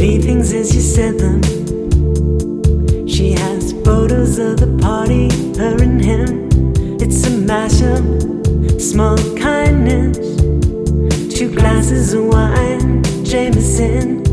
mean things as you said them. She has photos of the party, her and him. It's a mashup, small kindness. 2 glasses of wine, Jameson.